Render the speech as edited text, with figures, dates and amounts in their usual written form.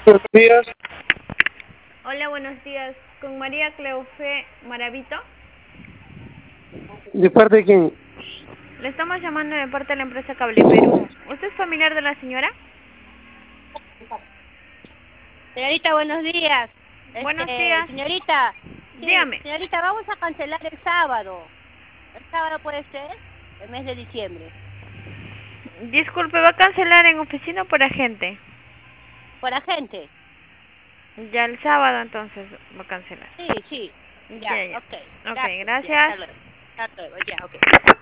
Buenos días. Hola, buenos días. Con María Cleofe Maravito. ¿De parte de quién? Le estamos llamando de parte de la empresa Cable Perú. ¿Usted es familiar de la señora? Señorita, buenos días. Buenos días. Señorita, sí, Dígame. señorita, vamos a cancelar el sábado. ¿El sábado puede ser? El mes de diciembre. Disculpe, ¿va a cancelar en oficina o por agente? ¿Por agente? Ya el sábado entonces va a cancelar. Sí, sí. Ya, Ya. ok. Ok, Gracias. Ya, gracias. hasta luego. Hasta luego, ya, ok.